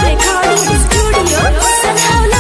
Recording Studio, Sanhaula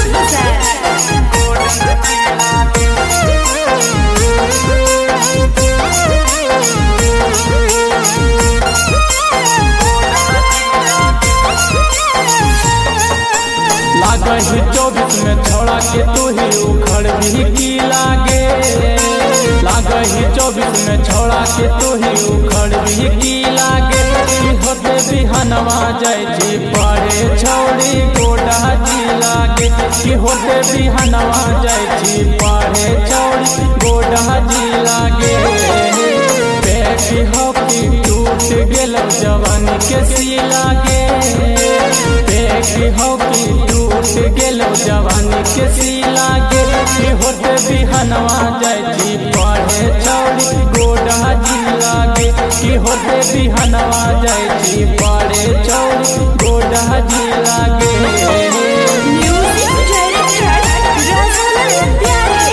लागे ही 24 में छोड़ा के तू ही उखड़ भी की लागे। लागे ही 24 में छोड़ा के तू ही उखड़ भी की लागे। होते बिहनवा जाय जी पड़े छौड़ी गोडा जी लागे। कि होते बिहनवा जाय जी पड़े छौड़ी गोडा जी लागे। बेटी हॉकी टूट गेल जवानी के सी लागे। बेटी हॉकी टूट गेल जवानी के सी लागे। कि होते बिहनवा जाय जी पड़े छौड़ी गोडा जी लागे। कि होते बिहनवा जाय जी पड़े छौड़ी गोडा जी लागे। Music Director, Rasul Pyare।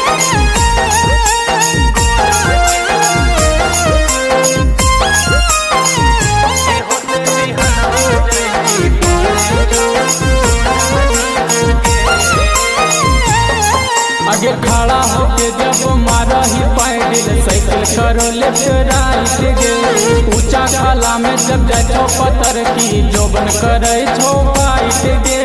आगे खड़ा होके जब मारा ही पैडिल साइकिल करो लेफ्ट राइट गे। ऊंचा खाला में जब जाए छो पत्थर की जोबन करे छो फाइट गे।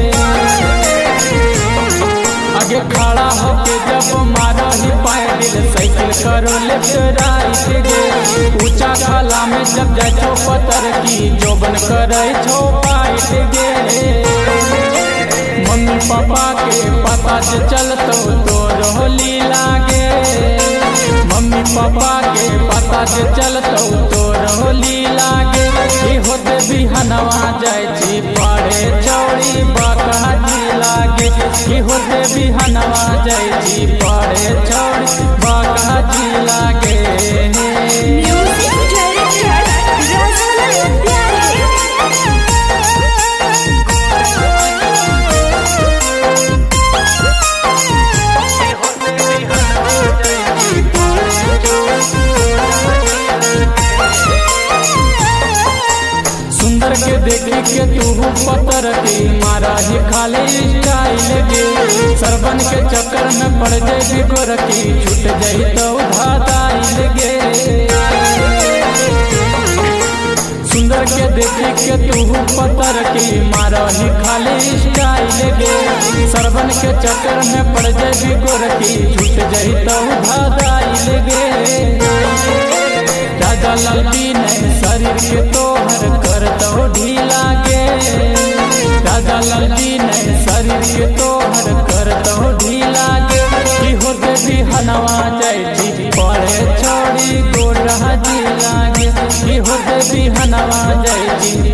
आगे खड़ा होके जब मारा ही पैडिल साइकिल करो लेफ्ट राइट गे। ऊंचा खाला में जब जाए छो पत्थर की जोबन करे छो फाइट गे। मम्मी पापा के पता जे चलतो तो रोली लागे। मम्मी पापा के पता जे चलतो तो रोली लागे। कि होते बिहनवा जाय जी पड़े छौड़ी बाका जी लागे। कि होते बिहनवा जाय जी पड़े छौड़ी बाका जी लागे। Music Director, Rasul Pyare। सुंदर के देखी के तू पत्थर की मारा ही खाली स्टाइल गे। सरबन के चक्कर में पड़ जाए गोर की छूट जाई तो धाताइल गे। सुंदर के देखी के तू पत्थर की मारा ही खाली स्टाइल गे। सरबन के चक्कर में पड़ जाए गोर की छूट जाई तो धाताइल गे। राजा लालजी ने शरीर के तोहर कर दो ढीला गे। राजा लालजी ने शरीर के तोहर कर दो ढीला गे। कि होते बिहनवा जाय जी पड़े छौड़ी गोडा जी लागे। कि होते बिहनवा जाय जी